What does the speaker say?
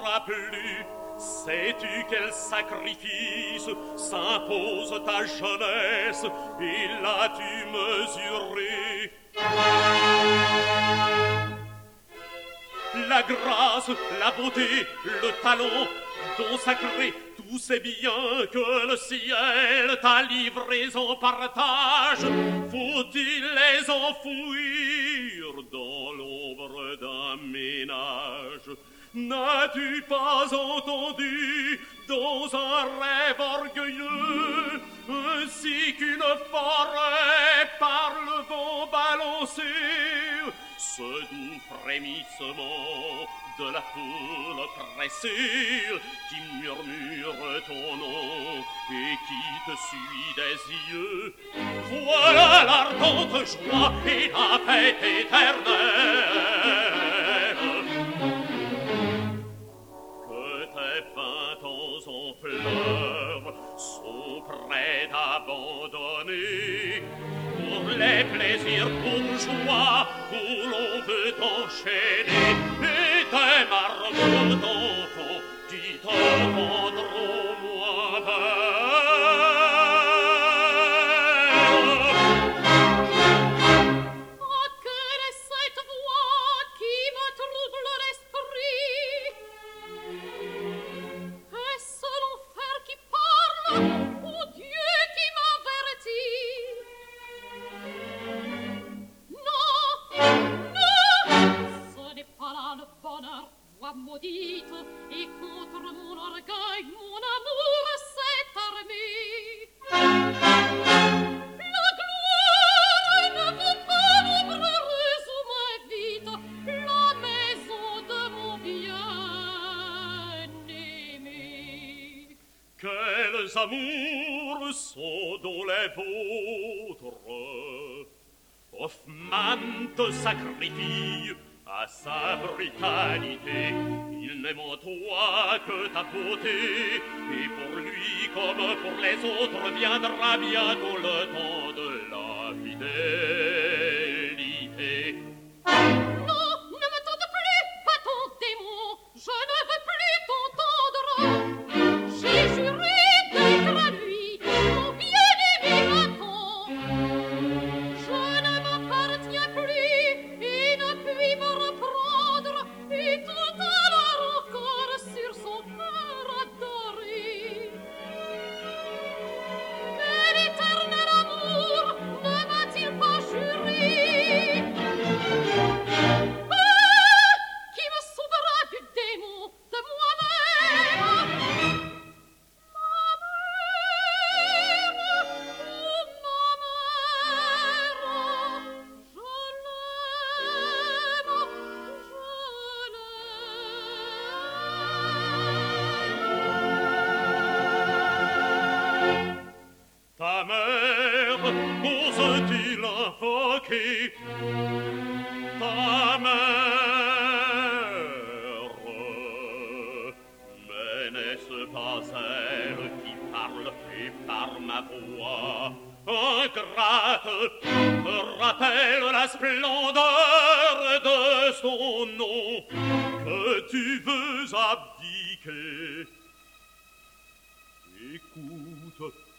n'aura plus. Sais-tu quel sacrifice s'impose ta jeunesse, et l'as-tu mesuré? La grâce, la beauté, le talent, don sacré, tous ces biens que le ciel t'a livrés en partage, faut-il les enfouir dans l'ombre d'un ménage? N'as-tu pas entendu dans un rêve orgueilleux ainsi qu'une forêt par le vent balancée, ce doux frémissement de la foule pressée qui murmure ton nom et qui te suit des yeux? Voilà l'ardente joie et la fête éternelle que tes 20 ans en fleurs sont prêts d'abandonner pour les plaisirs bourgeois où l'on veut enchaîner. Et tes marmots d'enfants qui te rendront moins belle. Oh, quelle est cette voix qui me trouble l'esprit? Est-ce l'enfer qui parle ou Dieu qui m'avertit? Non, ce n'est pas là le bonheur, voix maudite, et contre mon orgueil, mon amour s'est armé. La gloire ne vaut pas l'ombre heureuse où m'invite la maison de mon bien-aimé. Quels amours sont dans les vôtres? Hoffmann te sacrifie à sa brutalité. Il n'aime en toi que ta beauté, et pour lui comme pour les autres viendra bientôt le temps de la fidélité. Non, ne me tente plus, pas ton démon, je ne veux plus t'entendre. J'ai juré d'être à lui, mon bien-aimé m'attend. Je ne m'appartiens plus et ne puis me reprendre, et tout alors encore sur son cœur adoré. Quel éternel amour ne m'a-t-il pas juré? Qui me sauvera du démon, de moi-même? Ma mère, je l'aime. Ta mère, ose-t-il invoquer ta mère? Mais n'est-ce pas elle qui parle et par ma voix ingrate te rappelle la splendeur de son nom que tu veux abdiquer? Écoute,